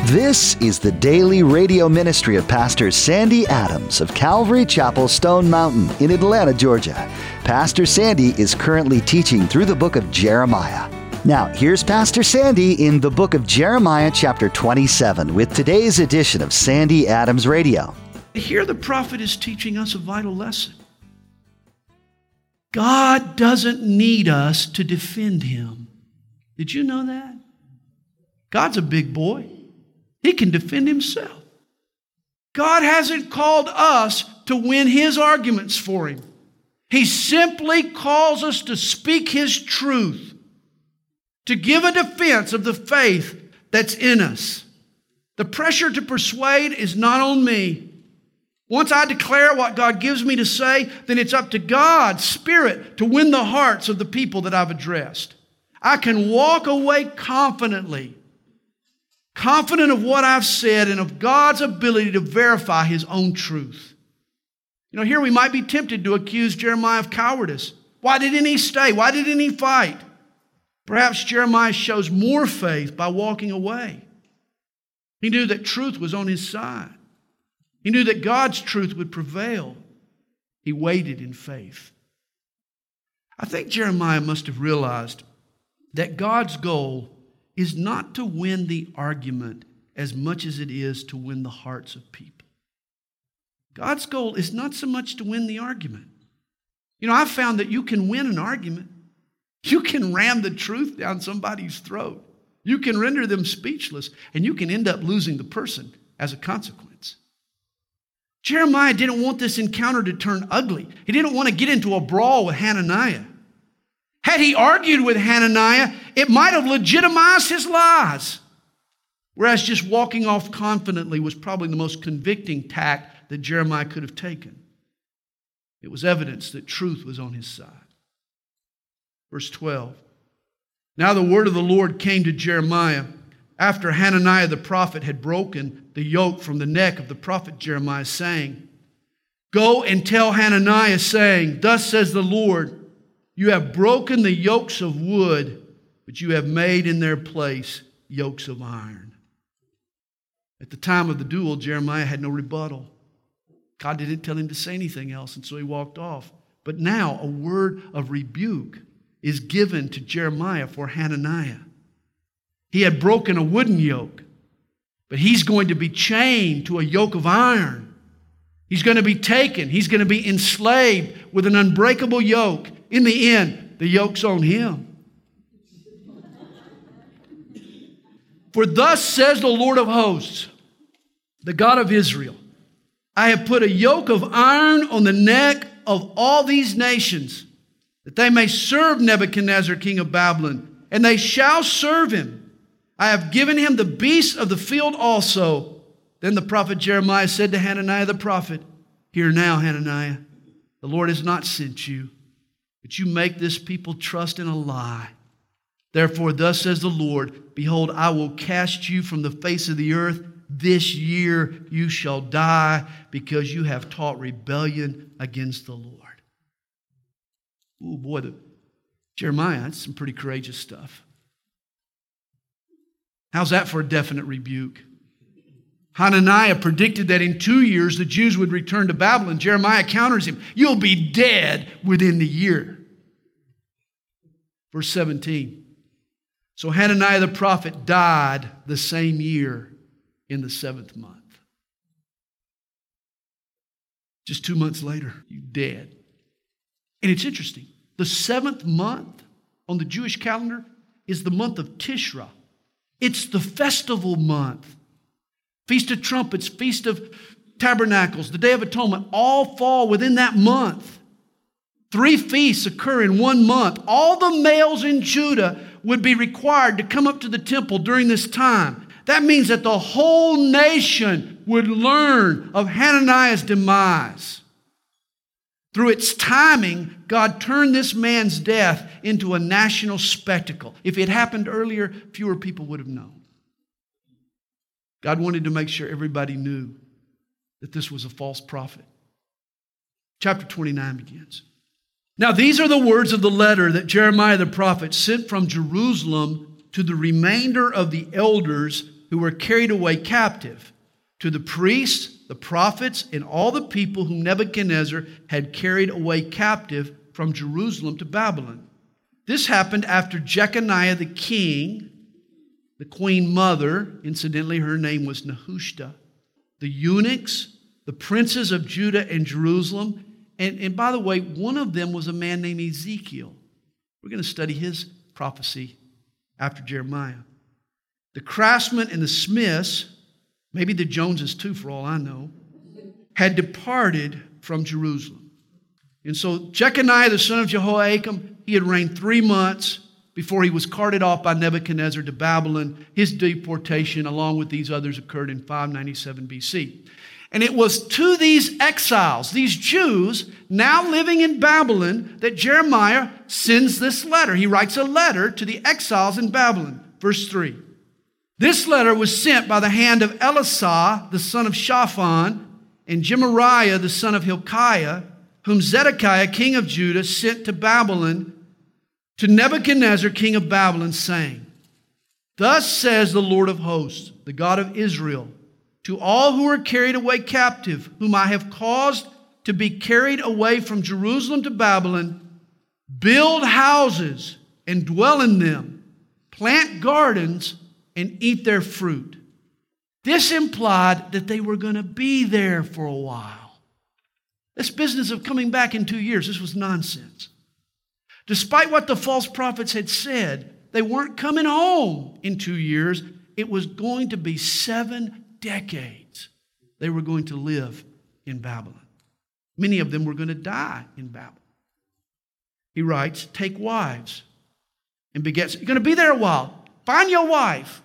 This is the daily radio ministry of Pastor Sandy Adams of Calvary Chapel, Stone Mountain in Atlanta, Georgia. Pastor Sandy is currently teaching through the book of Jeremiah. Now, here's Pastor Sandy in the book of Jeremiah, chapter 27, with today's edition of Sandy Adams Radio. Here the prophet is teaching us a vital lesson. God doesn't need us to defend him. Did you know that? God's a big boy. He can defend himself. God hasn't called us to win his arguments for him. He simply calls us to speak his truth, to give a defense of the faith that's in us. The pressure to persuade is not on me. Once I declare what God gives me to say, then it's up to God's Spirit to win the hearts of the people that I've addressed. I can walk away confident of what I've said and of God's ability to verify his own truth. You know, here we might be tempted to accuse Jeremiah of cowardice. Why didn't he stay? Why didn't he fight? Perhaps Jeremiah shows more faith by walking away. He knew that truth was on his side. He knew that God's truth would prevail. He waited in faith. I think Jeremiah must have realized that God's goal is not to win the argument as much as it is to win the hearts of people. God's goal is not so much to win the argument. You know, I've found that you can win an argument. You can ram the truth down somebody's throat. You can render them speechless, and you can end up losing the person as a consequence. Jeremiah didn't want this encounter to turn ugly. He didn't want to get into a brawl with Hananiah. Had he argued with Hananiah, it might have legitimized his lies. Whereas just walking off confidently was probably the most convicting tack that Jeremiah could have taken. It was evidence that truth was on his side. Verse 12. Now the word of the Lord came to Jeremiah after Hananiah the prophet had broken the yoke from the neck of the prophet Jeremiah, saying, Go and tell Hananiah, saying, Thus says the Lord, you have broken the yokes of wood, but you have made in their place yokes of iron. At the time of the duel, Jeremiah had no rebuttal. God didn't tell him to say anything else, and so he walked off. But now a word of rebuke is given to Jeremiah for Hananiah. He had broken a wooden yoke, but he's going to be chained to a yoke of iron. He's going to be taken. He's going to be enslaved with an unbreakable yoke. In the end, the yoke's on him. For thus says the Lord of hosts, the God of Israel, I have put a yoke of iron on the neck of all these nations, that they may serve Nebuchadnezzar, king of Babylon, and they shall serve him. I have given him the beasts of the field also. Then the prophet Jeremiah said to Hananiah the prophet, Hear now, Hananiah, the Lord has not sent you, but you make this people trust in a lie. Therefore, thus says the Lord, Behold, I will cast you from the face of the earth. This year you shall die, because you have taught rebellion against the Lord. Oh boy, Jeremiah, that's some pretty courageous stuff. How's that for a definite rebuke? Hananiah predicted that in 2 years the Jews would return to Babylon. Jeremiah counters him. You'll be dead within the year. Verse 17. So Hananiah the prophet died the same year in the 7th month. Just 2 months later, you're dead. And it's interesting. The 7th month on the Jewish calendar is the month of Tishri. It's the festival month. Feast of Trumpets, Feast of Tabernacles, the Day of Atonement, all fall within that month. 3 feasts occur in 1 month. All the males in Judah would be required to come up to the temple during this time. That means that the whole nation would learn of Hananiah's demise. Through its timing, God turned this man's death into a national spectacle. If it happened earlier, fewer people would have known. God wanted to make sure everybody knew that this was a false prophet. Chapter 29 begins. Now these are the words of the letter that Jeremiah the prophet sent from Jerusalem to the remainder of the elders who were carried away captive, to the priests, the prophets, and all the people whom Nebuchadnezzar had carried away captive from Jerusalem to Babylon. This happened after Jeconiah the king, the queen mother, incidentally her name was Nehushta, the eunuchs, the princes of Judah and Jerusalem, and by the way, one of them was a man named Ezekiel. We're going to study his prophecy after Jeremiah. The craftsmen and the smiths, maybe the Joneses too for all I know, had departed from Jerusalem. And so Jeconiah, the son of Jehoiakim, he had reigned 3 months before he was carted off by Nebuchadnezzar to Babylon. His deportation, along with these others, occurred in 597 BC. And it was to these exiles, these Jews, now living in Babylon, that Jeremiah sends this letter. He writes a letter to the exiles in Babylon. Verse 3. This letter was sent by the hand of Elisah, the son of Shaphan, and Gemariah, the son of Hilkiah, whom Zedekiah, king of Judah, sent to Babylon, to Nebuchadnezzar, king of Babylon, saying, Thus says the Lord of hosts, the God of Israel, to all who are carried away captive, whom I have caused to be carried away from Jerusalem to Babylon, build houses and dwell in them, plant gardens and eat their fruit. This implied that they were going to be there for a while. This business of coming back in 2 years, this was nonsense. Despite what the false prophets had said, they weren't coming home in 2 years. It was going to be 7 decades they were going to live in Babylon. Many of them were going to die in Babylon. He writes, take wives and beget. You're going to be there a while. Find your wife.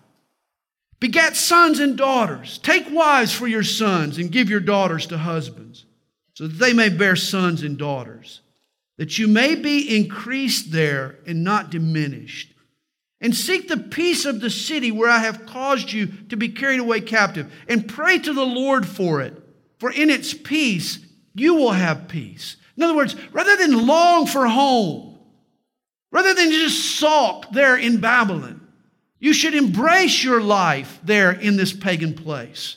Beget sons and daughters. Take wives for your sons and give your daughters to husbands, so that they may bear sons and daughters, that you may be increased there and not diminished. And seek the peace of the city where I have caused you to be carried away captive, and pray to the Lord for it, for in its peace you will have peace. In other words, rather than long for home, rather than just sulk there in Babylon, you should embrace your life there in this pagan place.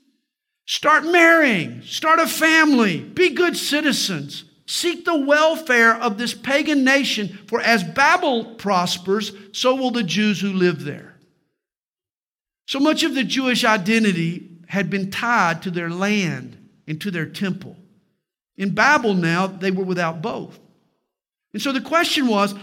Start marrying, start a family, be good citizens. Seek the welfare of this pagan nation, for as Babel prospers, so will the Jews who live there. So much of the Jewish identity had been tied to their land and to their temple. In Babel now, they were without both. And so the question was,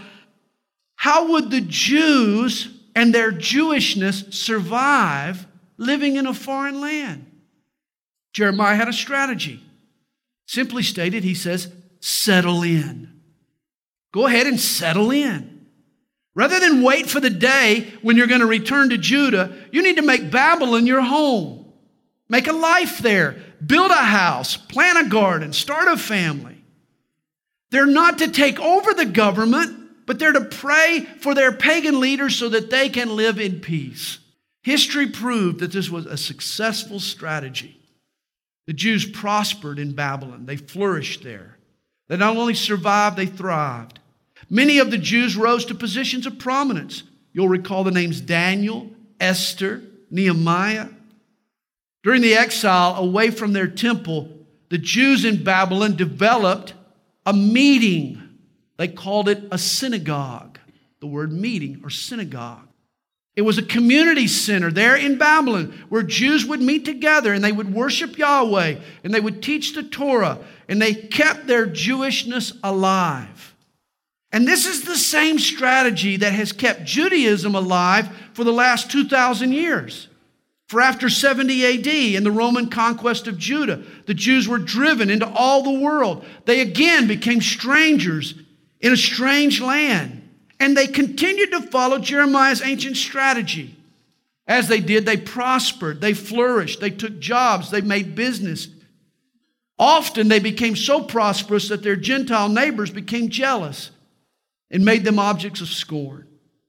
how would the Jews and their Jewishness survive living in a foreign land? Jeremiah had a strategy. Simply stated, he says, settle in. Go ahead and settle in. Rather than wait for the day when you're going to return to Judah, you need to make Babylon your home. Make a life there. Build a house, plant a garden, start a family. They're not to take over the government, but they're to pray for their pagan leaders so that they can live in peace. History proved that this was a successful strategy. The Jews prospered in Babylon. They flourished there. They not only survived, they thrived. Many of the Jews rose to positions of prominence. You'll recall the names Daniel, Esther, Nehemiah. During the exile away from their temple, the Jews in Babylon developed a meeting. They called it a synagogue. The word meeting or synagogue. It was a community center there in Babylon where Jews would meet together and they would worship Yahweh and they would teach the Torah and they kept their Jewishness alive. And this is the same strategy that has kept Judaism alive for the last 2,000 years. For after 70 AD and the Roman conquest of Judah, the Jews were driven into all the world. They again became strangers in a strange land. And they continued to follow Jeremiah's ancient strategy. As they did, they prospered, they flourished, they took jobs, they made business. Often they became so prosperous that their Gentile neighbors became jealous and made them objects of scorn.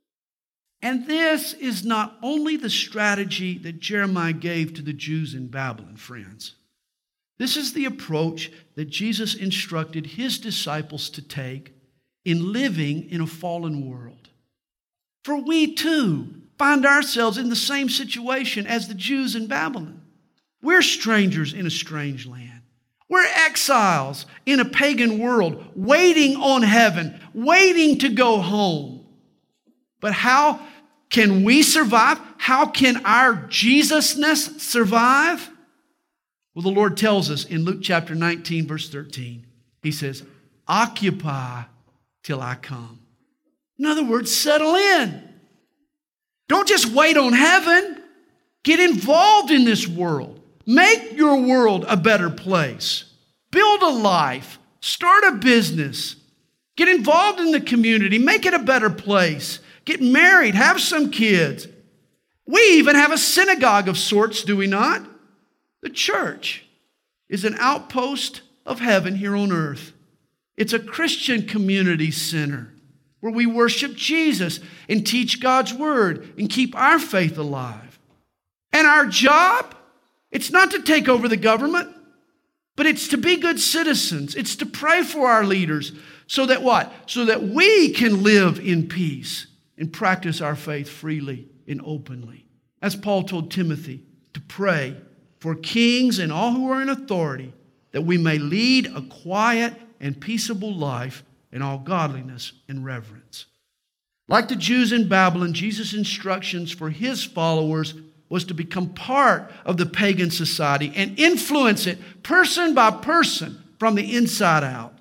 And this is not only the strategy that Jeremiah gave to the Jews in Babylon, friends. This is the approach that Jesus instructed his disciples to take in living in a fallen world. For we too find ourselves in the same situation as the Jews in Babylon. We're strangers in a strange land. We're exiles in a pagan world, waiting on heaven, waiting to go home. But how can we survive? How can our Jesusness survive? Well, the Lord tells us in Luke chapter 19, verse 13. He says, occupy till I come. In other words, settle in. Don't just wait on heaven. Get involved in this world. Make your world a better place. Build a life. Start a business. Get involved in the community. Make it a better place. Get married. Have some kids. We even have a synagogue of sorts, do we not? The church is an outpost of heaven here on earth. It's a Christian community center where we worship Jesus and teach God's word and keep our faith alive. And our job, it's not to take over the government, but it's to be good citizens. It's to pray for our leaders so that what? So that we can live in peace and practice our faith freely and openly. As Paul told Timothy, to pray for kings and all who are in authority, that we may lead a quiet and peaceable life in all godliness and reverence. Like the Jews in Babylon, Jesus' instructions for his followers was to become part of the pagan society and influence it person by person from the inside out.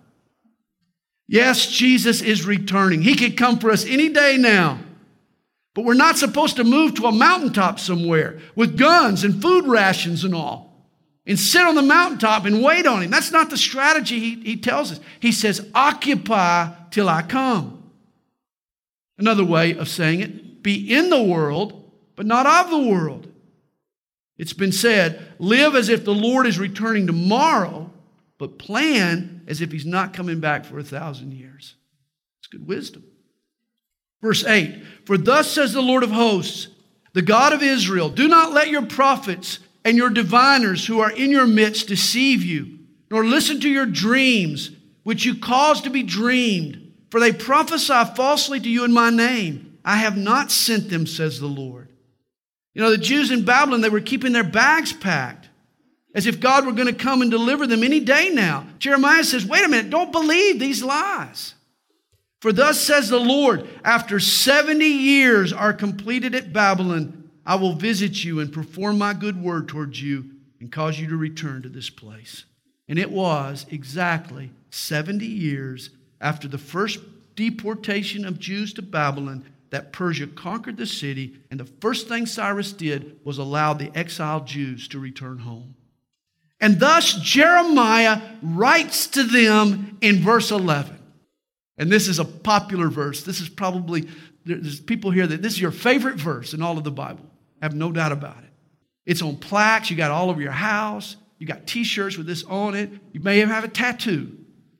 Yes, Jesus is returning. He could come for us any day now. But we're not supposed to move to a mountaintop somewhere with guns and food rations and all and sit on the mountaintop and wait on him. That's not the strategy he tells us. He says, occupy till I come. Another way of saying it, be in the world, but not of the world. It's been said, live as if the Lord is returning tomorrow, but plan as if he's not coming back for 1,000 years. It's good wisdom. Verse 8, for thus says the Lord of hosts, the God of Israel, do not let your prophets and your diviners who are in your midst deceive you, nor listen to your dreams, which you cause to be dreamed. For they prophesy falsely to you in my name. I have not sent them, says the Lord. You know, the Jews in Babylon, they were keeping their bags packed as if God were going to come and deliver them any day now. Jeremiah says, wait a minute, don't believe these lies. For thus says the Lord, after 70 years are completed at Babylon, I will visit you and perform my good word towards you and cause you to return to this place. And it was exactly 70 years after the first deportation of Jews to Babylon that Persia conquered the city, and the first thing Cyrus did was allow the exiled Jews to return home. And thus Jeremiah writes to them in verse 11. And this is a popular verse. This is probably, there's people here that this is your favorite verse in all of the Bible. I have no doubt about it. It's on plaques. You got all over your house. You got t-shirts with this on it. You may even have a tattoo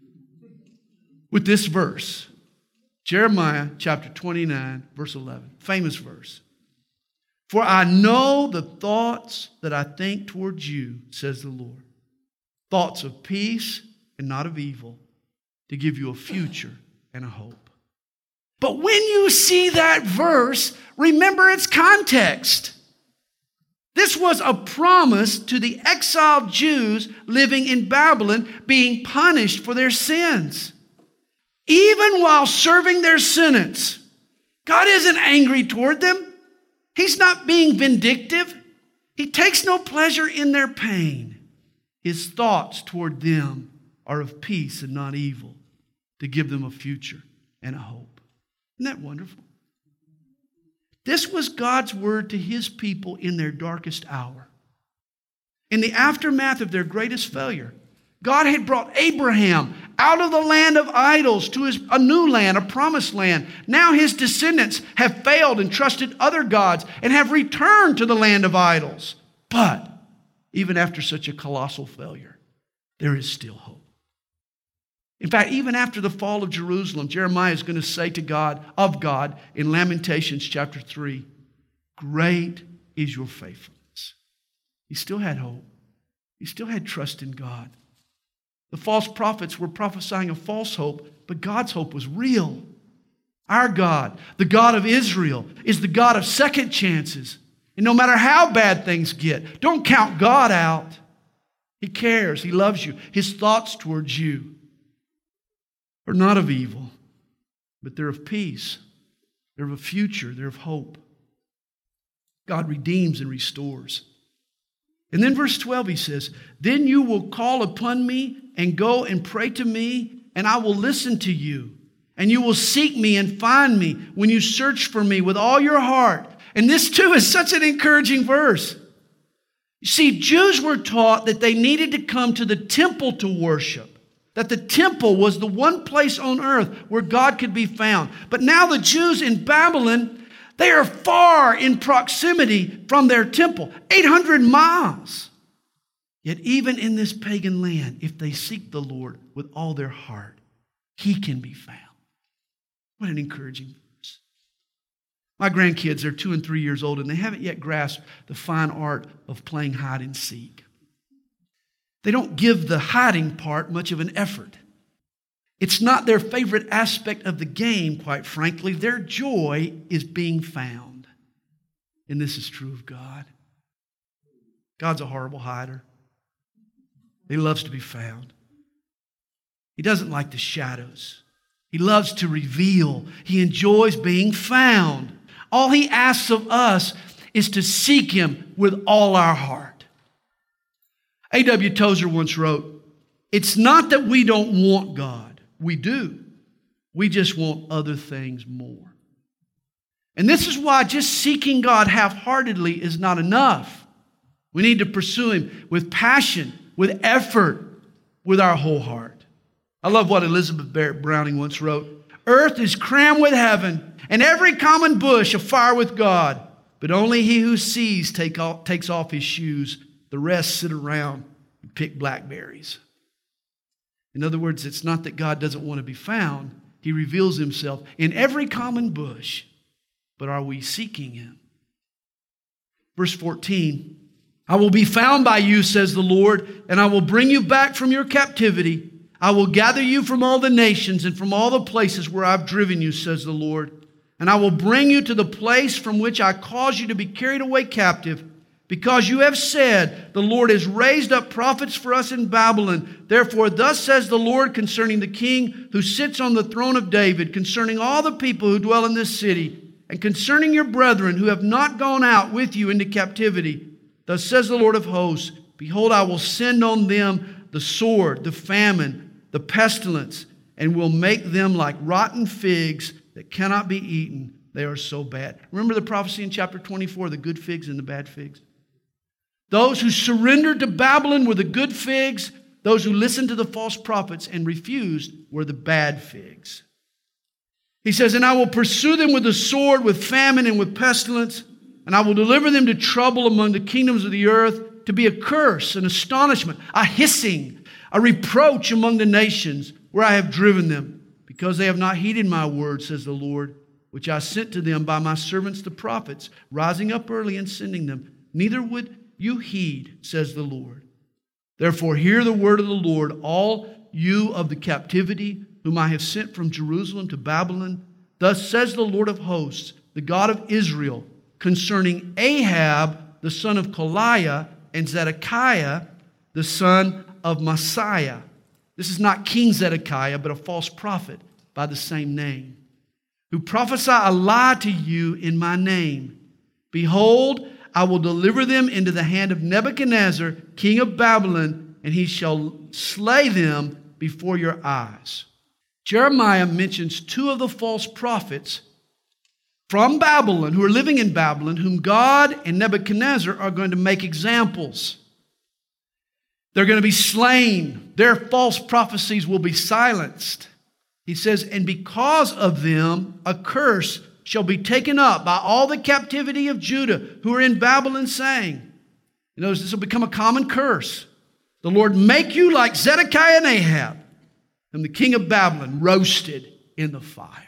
with this verse. Jeremiah chapter 29, verse 11. Famous verse. For I know the thoughts that I think towards you, says the Lord. Thoughts of peace and not of evil, to give you a future and a hope. But when you see that verse, remember its context. This was a promise to the exiled Jews living in Babylon being punished for their sins. Even while serving their sentence, God isn't angry toward them. He's not being vindictive. He takes no pleasure in their pain. His thoughts toward them are of peace and not evil, to give them a future and a hope. Isn't that wonderful? This was God's word to his people in their darkest hour. In the aftermath of their greatest failure, God had brought Abraham out of the land of idols to a new land, a promised land. Now his descendants have failed and trusted other gods and have returned to the land of idols. But even after such a colossal failure, there is still hope. In fact, even after the fall of Jerusalem, Jeremiah is going to say to God, of God, in Lamentations chapter 3, great is your faithfulness. He still had hope. He still had trust in God. The false prophets were prophesying a false hope, but God's hope was real. Our God, the God of Israel, is the God of second chances. And no matter how bad things get, don't count God out. He cares. He loves you. His thoughts towards you are not of evil, but they're of peace. They're of a future. They're of hope. God redeems and restores. And then verse 12 he says, then you will call upon me and go and pray to me, and I will listen to you. And you will seek me and find me when you search for me with all your heart. And this too is such an encouraging verse. You see, Jews were taught that they needed to come to the temple to worship. That the temple was the one place on earth where God could be found. But now the Jews in Babylon, they are far in proximity from their temple, 800 miles. Yet even in this pagan land, if they seek the Lord with all their heart, He can be found. What an encouraging verse. My grandkids are 2 and 3 years old, and they haven't yet grasped the fine art of playing hide and seek. They don't give the hiding part much of an effort. It's not their favorite aspect of the game, quite frankly. Their joy is being found. And this is true of God. God's a horrible hider. He loves to be found. He doesn't like the shadows. He loves to reveal. He enjoys being found. All He asks of us is to seek Him with all our heart. A.W. Tozer once wrote, it's not that we don't want God. We do. We just want other things more. And this is why just seeking God half-heartedly is not enough. We need to pursue Him with passion, with effort, with our whole heart. I love what Elizabeth Barrett Browning once wrote. Earth is crammed with heaven, and every common bush afire with God. But only he who sees takes off his shoes. The rest sit around and pick blackberries. In other words, it's not that God doesn't want to be found. He reveals Himself in every common bush. But are we seeking Him? Verse 14, I will be found by you, says the Lord, and I will bring you back from your captivity. I will gather you from all the nations and from all the places where I've driven you, says the Lord. And I will bring you to the place from which I caused you to be carried away captive, because you have said, the Lord has raised up prophets for us in Babylon. Therefore, thus says the Lord concerning the king who sits on the throne of David, concerning all the people who dwell in this city, and concerning your brethren who have not gone out with you into captivity. Thus says the Lord of hosts, behold, I will send on them the sword, the famine, the pestilence, and will make them like rotten figs that cannot be eaten. They are so bad. Remember the prophecy in chapter 24, the good figs and the bad figs? Those who surrendered to Babylon were the good figs. Those who listened to the false prophets and refused were the bad figs. He says, and I will pursue them with the sword, with famine, and with pestilence, and I will deliver them to trouble among the kingdoms of the earth, to be a curse, an astonishment, a hissing, a reproach among the nations where I have driven them, because they have not heeded my word, says the Lord, which I sent to them by my servants the prophets, rising up early and sending them. Neither would you heed, says the Lord. Therefore hear the word of the Lord, all you of the captivity, whom I have sent from Jerusalem to Babylon. Thus says the Lord of hosts, the God of Israel, concerning Ahab, the son of Koliah, and Zedekiah, the son of Messiah. This is not King Zedekiah, but a false prophet by the same name, who prophesy a lie to you in my name. Behold, I will deliver them into the hand of Nebuchadnezzar, king of Babylon, and he shall slay them before your eyes. Jeremiah mentions two of the false prophets from Babylon, who are living in Babylon, whom God and Nebuchadnezzar are going to make examples. They're going to be slain. Their false prophecies will be silenced. He says, and because of them, a curse shall be taken up by all the captivity of Judah who are in Babylon, saying, you know, this will become a common curse. The Lord make you like Zedekiah and Ahab, whom the king of Babylon roasted in the fire.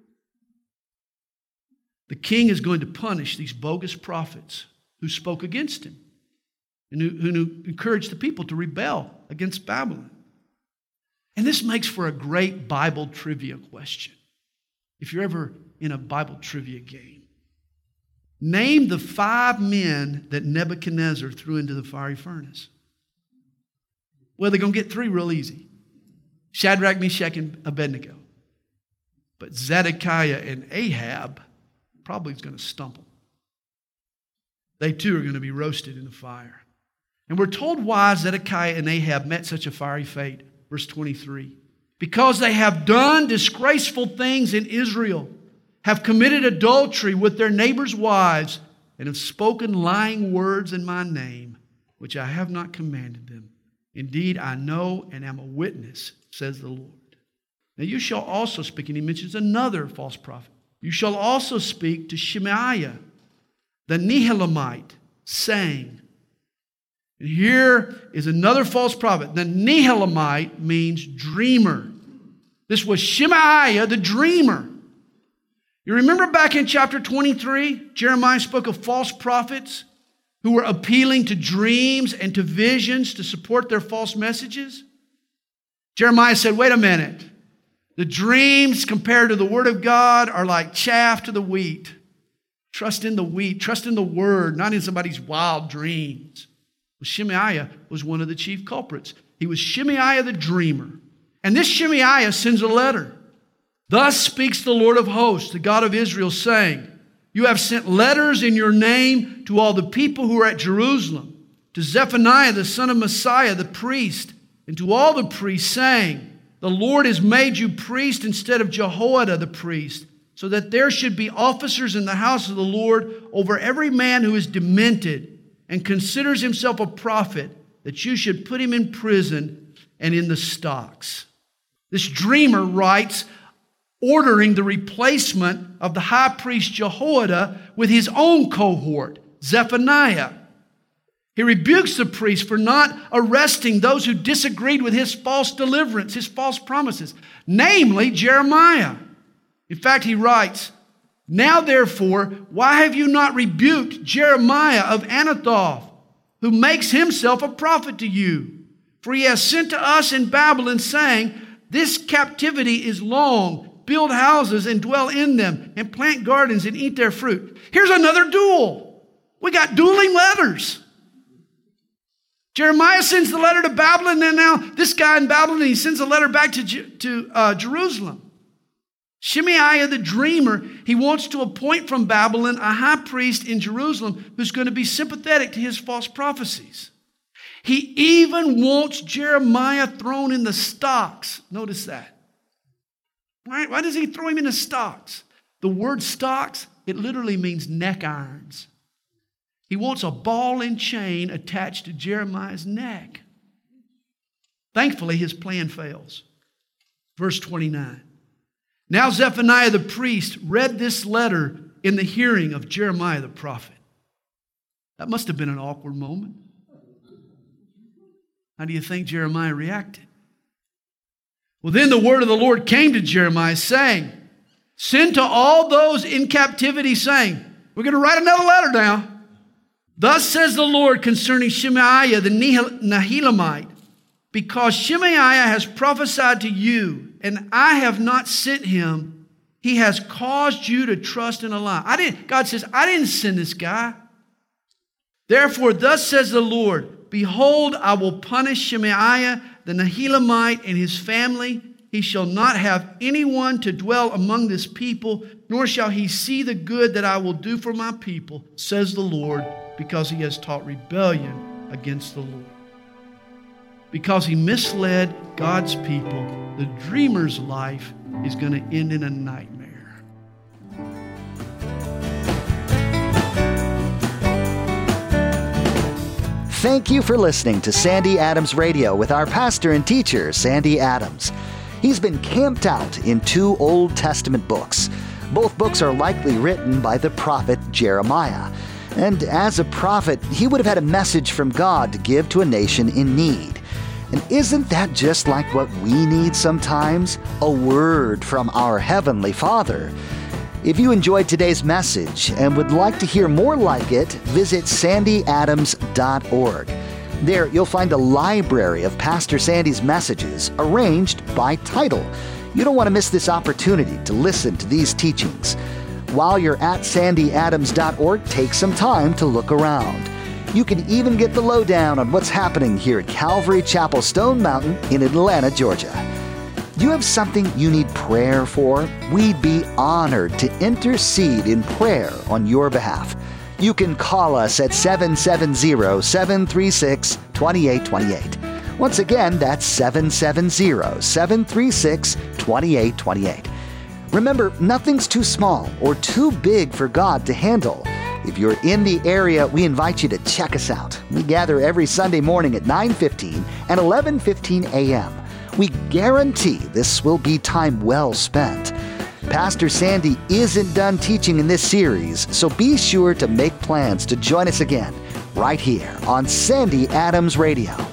The king is going to punish these bogus prophets who spoke against him and who encouraged the people to rebel against Babylon. And this makes for a great Bible trivia question. if you're ever in a Bible trivia game, name the 5 men that Nebuchadnezzar threw into the fiery furnace. Well, they're going to get 3 real easy. Shadrach, Meshach, and Abednego. But Zedekiah and Ahab probably is going to stumble. They too are going to be roasted in the fire. And we're told why Zedekiah and Ahab met such a fiery fate. Verse 23. Because they have done disgraceful things in Israel, have committed adultery with their neighbors' wives, and have spoken lying words in my name, which I have not commanded them. Indeed, I know and am a witness, says the Lord. Now you shall also speak, and he mentions another false prophet. You shall also speak to Shemaiah, the Nehelamite, saying, and here is another false prophet. The Nehelamite means dreamer. This was Shemaiah, the dreamer. You remember back in chapter 23, Jeremiah spoke of false prophets who were appealing to dreams and to visions to support their false messages? Jeremiah said, wait a minute. The dreams compared to the Word of God are like chaff to the wheat. Trust in the wheat. Trust in the Word, not in somebody's wild dreams. Well, Shemaiah was one of the chief culprits. He was Shemaiah the dreamer. And this Shemaiah sends a letter. Thus speaks the Lord of hosts, the God of Israel, saying, you have sent letters in your name to all the people who are at Jerusalem, to Zephaniah the son of Messiah, the priest, and to all the priests, saying, the Lord has made you priest instead of Jehoiada the priest, so that there should be officers in the house of the Lord over every man who is demented and considers himself a prophet, that you should put him in prison and in the stocks. This dreamer writes, ordering the replacement of the high priest Jehoiada with his own cohort, Zephaniah. He rebukes the priest for not arresting those who disagreed with his false deliverance, his false promises, namely Jeremiah. In fact, he writes, now therefore, why have you not rebuked Jeremiah of Anathoth, who makes himself a prophet to you? For he has sent to us in Babylon, saying, this captivity is long. Build houses and dwell in them, and plant gardens and eat their fruit. Here's another duel. We got dueling letters. Jeremiah sends the letter to Babylon, and now this guy in Babylon, he sends a letter back to Jerusalem. Shemaiah the dreamer, he wants to appoint from Babylon a high priest in Jerusalem who's going to be sympathetic to his false prophecies. He even wants Jeremiah thrown in the stocks. Notice that. Why does he throw him in the stocks? The word stocks, it literally means neck irons. He wants a ball and chain attached to Jeremiah's neck. Thankfully, his plan fails. Verse 29. Now Zephaniah the priest read this letter in the hearing of Jeremiah the prophet. That must have been an awkward moment. How do you think Jeremiah reacted? Well, then the word of the Lord came to Jeremiah, saying, send to all those in captivity, saying, we're going to write another letter now. Thus says the Lord concerning Shemaiah the Nehelamite, because Shemaiah has prophesied to you, and I have not sent him, he has caused you to trust in a lie. God says, I didn't send this guy. Therefore, thus says the Lord, behold, I will punish Shemaiah the Nehelamite and his family. He shall not have anyone to dwell among this people, nor shall he see the good that I will do for my people, says the Lord, because he has taught rebellion against the Lord. Because he misled God's people, the dreamer's life is going to end in a nightmare. Thank you for listening to Sandy Adams Radio with our pastor and teacher, Sandy Adams. He's been camped out in 2 Old Testament books. Both books are likely written by the prophet Jeremiah. And as a prophet, he would have had a message from God to give to a nation in need. And isn't that just like what we need sometimes? A word from our Heavenly Father. If you enjoyed today's message and would like to hear more like it, visit sandyadams.org. There you'll find a library of Pastor Sandy's messages arranged by title. You don't want to miss this opportunity to listen to these teachings. While you're at sandyadams.org, take some time to look around. You can even get the lowdown on what's happening here at Calvary Chapel Stone Mountain in Atlanta, Georgia. Do you have something you need prayer for? We'd be honored to intercede in prayer on your behalf. You can call us at 770-736-2828. Once again, that's 770-736-2828. Remember, nothing's too small or too big for God to handle. If you're in the area, we invite you to check us out. We gather every Sunday morning at 9:15 and 11:15 a.m. We guarantee this will be time well spent. Pastor Sandy isn't done teaching in this series, so be sure to make plans to join us again right here on Sandy Adams Radio.